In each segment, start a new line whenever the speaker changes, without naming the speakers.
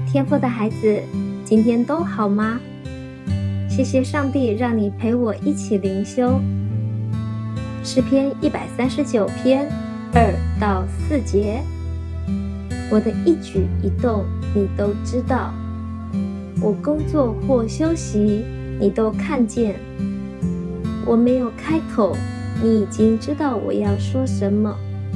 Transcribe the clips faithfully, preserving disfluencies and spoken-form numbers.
天父的孩子，今天都好吗？谢谢上帝让你陪我一起灵修。诗篇一百三十九篇二到四节，我的一举一动你都知道，我工作或休息你都看见，我没有开口，你已经知道我要说什么。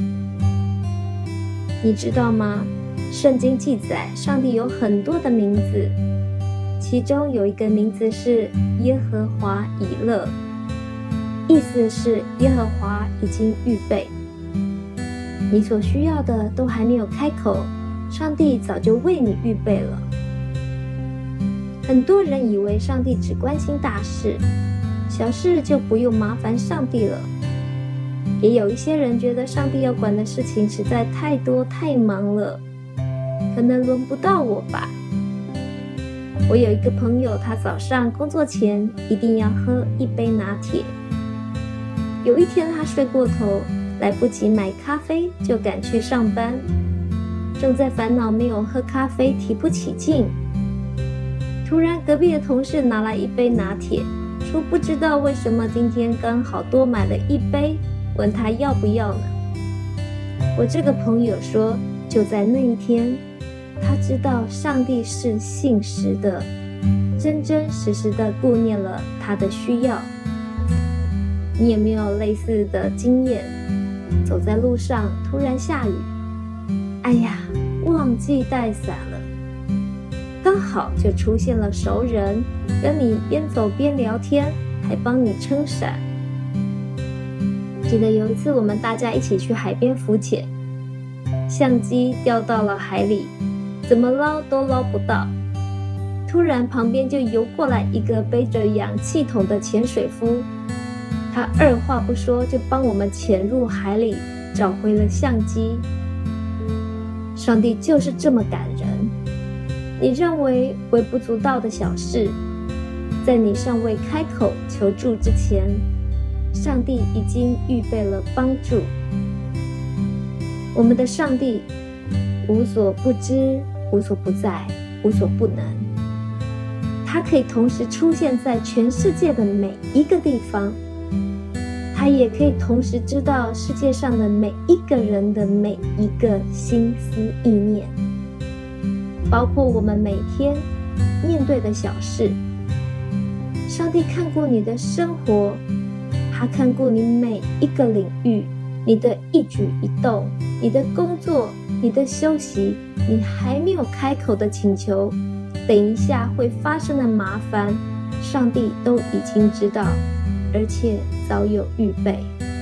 你知道吗？圣经记载上帝有很多的名字，其中有一个名字是耶和华以勒，意思是耶和华已经预备。你所需要的都还没有开口，上帝早就为你预备了。很多人以为上帝只关心大事，小事就不用麻烦上帝了。也有一些人觉得上帝要管的事情实在太多太忙了，可能轮不到我吧。我有一个朋友，他早上工作前一定要喝一杯拿铁。有一天他睡过头，来不及买咖啡就赶去上班，正在烦恼没有喝咖啡提不起劲，突然隔壁的同事拿来一杯拿铁，说不知道为什么今天刚好多买了一杯，问他要不要呢。我这个朋友说，就在那一天，他知道上帝是信实的，真真实实的顾念了他的需要。你有没有类似的经验？走在路上突然下雨，哎呀，忘记带伞了，刚好就出现了熟人，跟你边走边聊天，还帮你撑伞。记得有一次我们大家一起去海边浮潜，相机掉到了海里，怎么捞都捞不到。突然旁边就游过来一个背着氧气筒的潜水夫，他二话不说就帮我们潜入海里，找回了相机。上帝就是这么感人，你认为微不足道的小事，在你尚未开口求助之前，上帝已经预备了帮助。我们的上帝无所不知，无所不在，无所不能，他可以同时出现在全世界的每一个地方，他也可以同时知道世界上的每一个人的每一个心思意念，包括我们每天面对的小事。上帝看过你的生活，他看过你每一个领域，你的一举一动，你的工作，你的休息，你还没有开口的请求，等一下会发生的麻烦，上帝都已经知道，而且早有预备。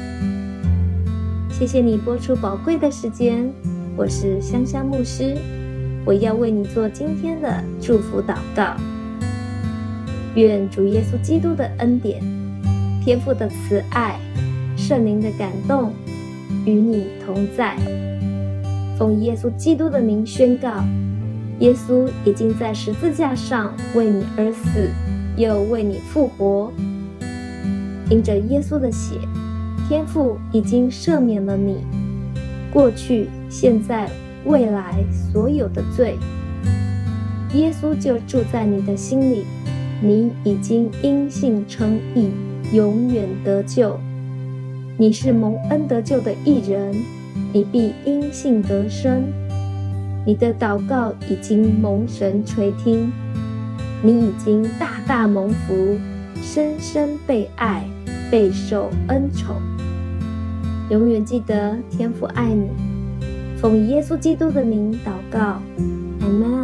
谢谢你播出宝贵的时间，我是香香牧师，我要为你做今天的祝福祷告。愿主耶稣基督的恩典，天父的慈爱，圣灵的感动与你同在。奉耶稣基督的名宣告，耶稣已经在十字架上为你而死，又为你复活。因着耶稣的血，天父已经赦免了你过去、现在、未来所有的罪。耶稣就住在你的心里，你已经因信称义，永远得救。你是蒙恩得救的义人，你必因信得生。你的祷告已经蒙神垂听，你已经大大蒙福，深深被爱，备受恩宠。永远记得天父爱你。奉耶稣基督的名祷告，阿们。